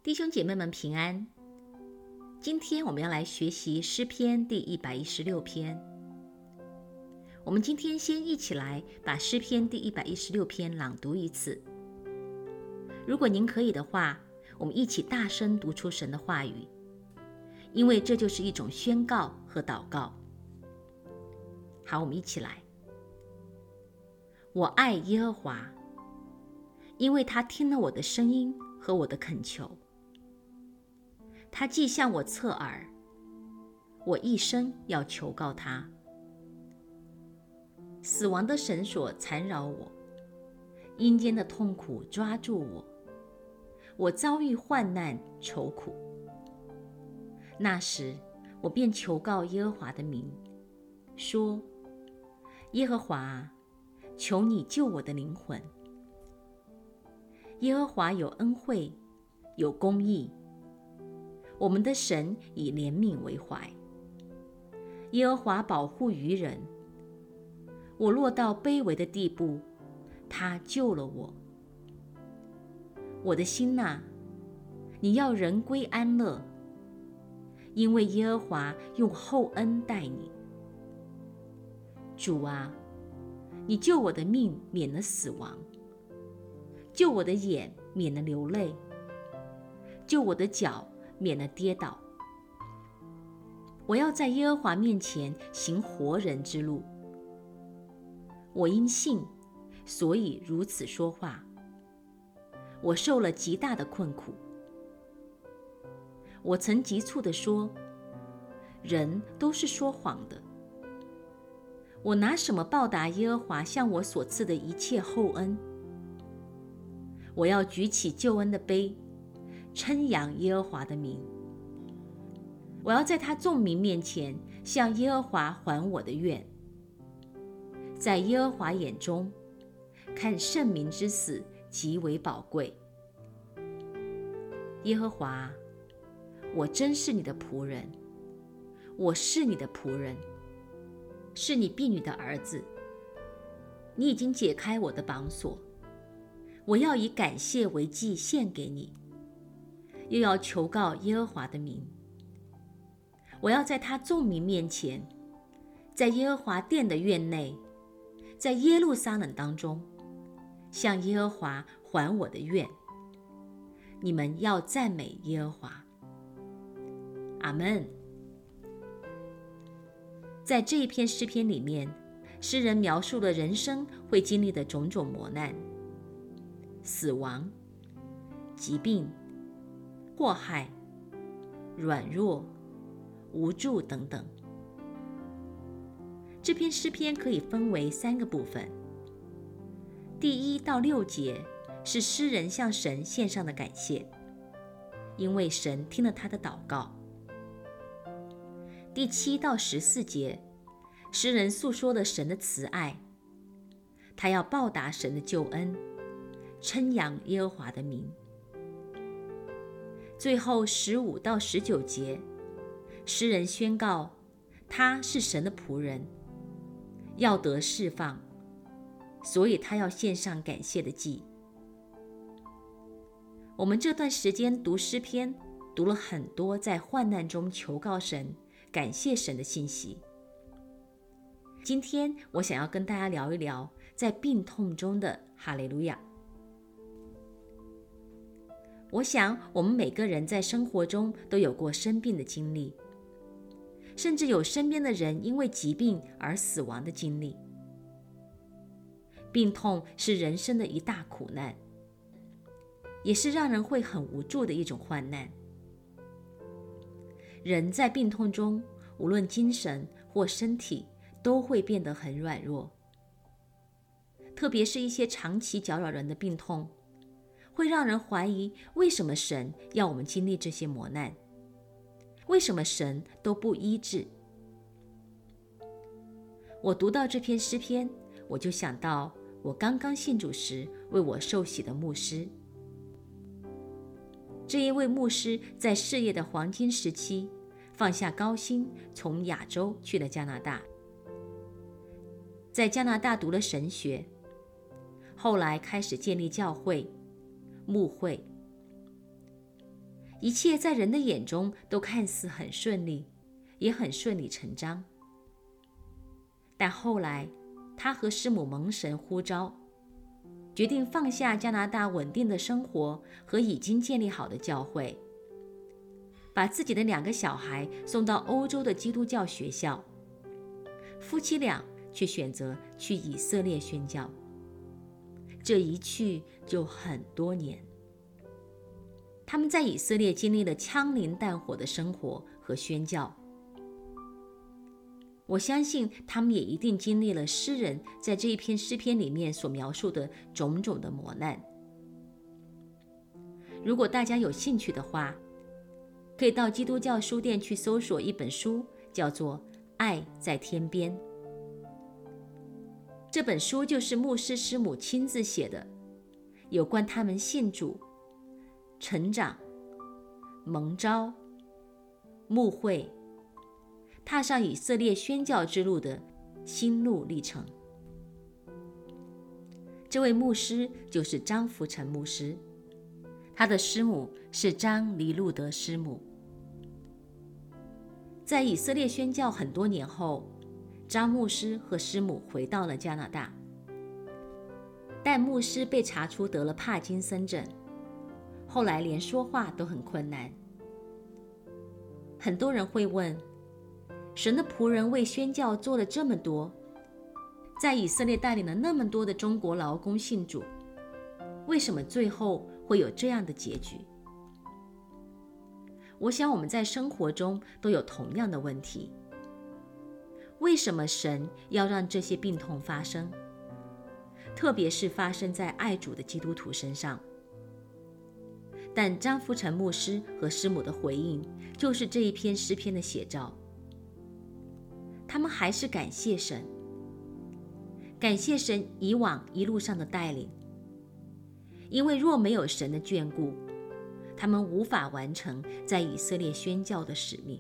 弟兄姐妹们平安。今天我们要来学习诗篇第116篇。我们今天先一起来把诗篇第116篇朗读一次。如果您可以的话，我们一起大声读出神的话语，因为这就是一种宣告和祷告。好，我们一起来。我爱耶和华，因为他听了我的声音和我的恳求。他既向我侧耳，我一生要求告他。死亡的绳索缠绕我，阴间的痛苦抓住我，我遭遇患难愁苦。那时我便求告耶和华的名，说：耶和华，求你救我的灵魂。耶和华有恩惠，有公义，我们的神以怜悯为怀。耶和华保护愚人，我落到卑微的地步，他救了我。我的心哪，你要人归安乐，因为耶和华用厚恩待你。主啊，你救我的命免了死亡，救我的眼免了流泪，救我的脚免了跌倒。我要在耶和华面前行活人之路。我因信，所以如此说话。我受了极大的困苦。我曾急促地说，人都是说谎的。我拿什么报答耶和华向我所赐的一切厚恩？我要举起救恩的杯，称扬耶和华的名。我要在他众民面前向耶和华还我的愿。在耶和华眼中，看圣民之死极为宝贵。耶和华，我真是你的仆人，我是你的仆人，是你婢女的儿子。你已经解开我的绑锁，我要以感谢为祭献给你，又要求告耶和华的名。我要在他众民面前，在耶和华殿的院内，在耶路撒冷当中，向耶和华还我的愿。你们要赞美耶和华。阿们。在这一篇诗篇里面，诗人描述了人生会经历的种种磨难、死亡、疾病、祸害、软弱、无助等等。这篇诗篇可以分为3个部分。第1到6节是诗人向神献上的感谢，因为神听了他的祷告。第7到14节，诗人诉说了神的慈爱，他要报答神的救恩，称扬耶和华的名。最后15到19节，诗人宣告他是神的仆人，要得释放，所以他要献上感谢的祭。我们这段时间读诗篇，读了很多在患难中求告神、感谢神的信息。今天我想要跟大家聊一聊在病痛中的哈利路亚。我想我们每个人在生活中都有过生病的经历，甚至有身边的人因为疾病而死亡的经历。病痛是人生的一大苦难，也是让人会很无助的一种患难。人在病痛中，无论精神或身体，都会变得很软弱。特别是一些长期搅扰人的病痛，会让人怀疑为什么神要我们经历这些磨难，为什么神都不医治。我读到这篇诗篇，我就想到我刚刚信主时为我受洗的牧师。这一位牧师在事业的黄金时期，放下高薪，从亚洲去了加拿大，在加拿大读了神学，后来开始建立教会、牧会。 一切在人的眼中都看似很顺利，也很顺理成章。但后来，他和师母蒙神呼召，决定放下加拿大稳定的生活和已经建立好的教会，把自己的2个小孩送到欧洲的基督教学校。夫妻俩却选择去以色列宣教，这一去就很多年。他们在以色列经历了枪林弹火的生活和宣教。我相信他们也一定经历了诗人在这一篇诗篇里面所描述的种种的磨难。如果大家有兴趣的话，可以到基督教书店去搜索一本书，叫做《爱在天边》。这本书就是牧师师母亲自写的，有关他们信主、成长、蒙召、牧会、踏上以色列宣教之路的心路历程。这位牧师就是张福成牧师，他的师母是张黎路德师母。在以色列宣教很多年后，张牧师和师母回到了加拿大，但牧师被查出得了帕金森症，后来连说话都很困难。很多人会问，神的仆人为宣教做了这么多，在以色列带领了那么多的中国劳工信主，为什么最后会有这样的结局？我想我们在生活中都有同样的问题。为什么神要让这些病痛发生？特别是发生在爱主的基督徒身上。但张福成牧师和师母的回应，就是这一篇诗篇的写照。他们还是感谢神，感谢神以往一路上的带领，因为若没有神的眷顾，他们无法完成在以色列宣教的使命。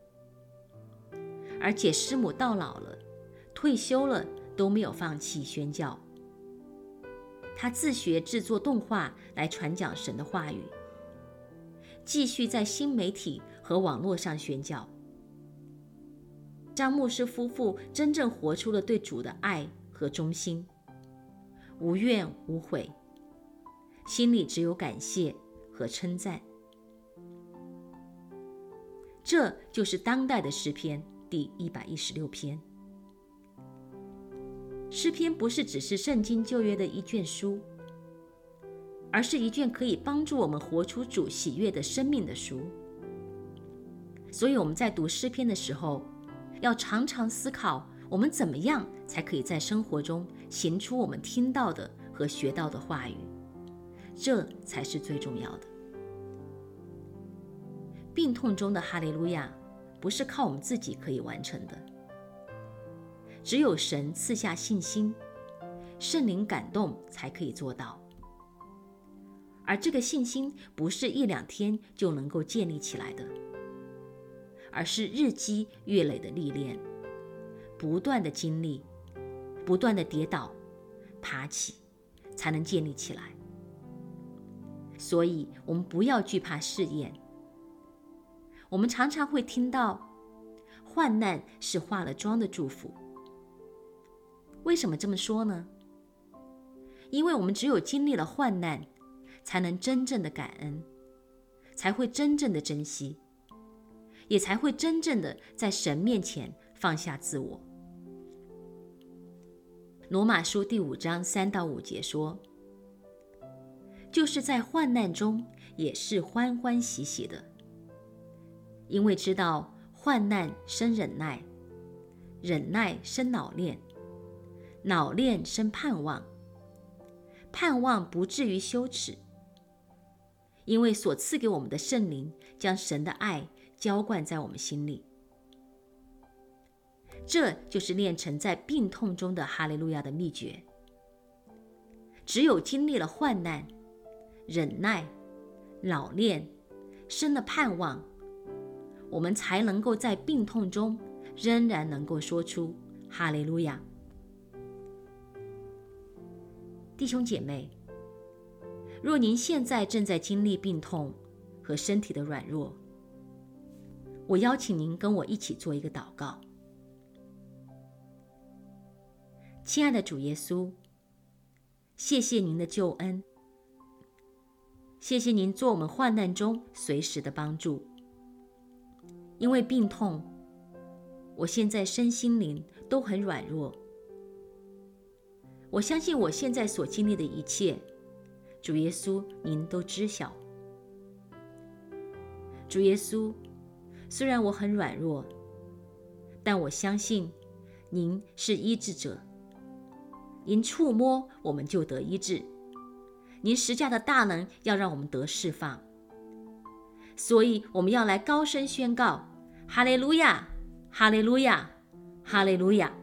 而且师母到老了，退休了，都没有放弃宣教。他自学制作动画来传讲神的话语，继续在新媒体和网络上宣教。张牧师夫妇真正活出了对主的爱和忠心，无怨无悔，心里只有感谢和称赞。这就是当代的诗篇第116篇。诗篇不是只是圣经旧约的一卷书，而是一卷可以帮助我们活出主喜悦的生命的书。所以我们在读诗篇的时候，要常常思考，我们怎么样才可以在生活中行出我们听到的和学到的话语，这才是最重要的。病痛中的哈利路亚不是靠我们自己可以完成的，只有神赐下信心，圣灵感动才可以做到。而这个信心不是1、2天就能够建立起来的，而是日积月累的历练，不断的经历，不断的跌倒爬起，才能建立起来。所以我们不要惧怕试验。我们常常会听到患难是化了妆的祝福。为什么这么说呢？因为我们只有经历了患难，才能真正的感恩，才会真正的珍惜，也才会真正的在神面前放下自我。罗马书第5章3到5节说，就是在患难中也是欢欢喜喜的，因为知道患难生忍耐，忍耐生老练，老练生盼望，盼望不至于羞耻，因为所赐给我们的圣灵将神的爱浇灌在我们心里。这就是练成在病痛中的哈利路亚的秘诀。只有经历了患难、忍耐、老练，生了盼望，我们才能够在病痛中仍然能够说出哈利路亚。弟兄姐妹，若您现在正在经历病痛， 和身体的软弱。我邀请您跟我一起做一个祷告。亲爱的主耶稣，谢谢您的救恩，谢谢您做我们患难中随时的帮助。因为病痛，我现在身心灵都很软弱。我相信我现在所经历的一切，主耶稣您都知晓。主耶稣，虽然我很软弱，但我相信您是医治者。您触摸我们就得医治，您十架的大能要让我们得释放。所以我们要来高声宣告：哈利路亚，哈利路亚，哈利路亚。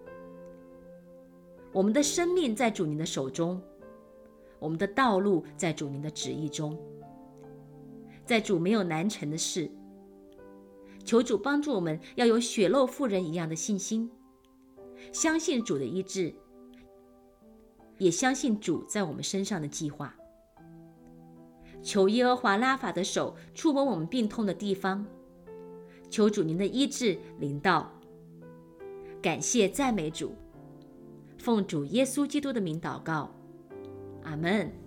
我们的生命在主您的手中，我们的道路在主您的旨意中，在主没有难成的事。求主帮助我们要有血肉妇人一样的信心，相信主的医治，也相信主在我们身上的计划。求耶和华拉法的手触摸我们病痛的地方，求主您的医治临到。感谢赞美主，奉主耶稣基督的名祷告，阿们。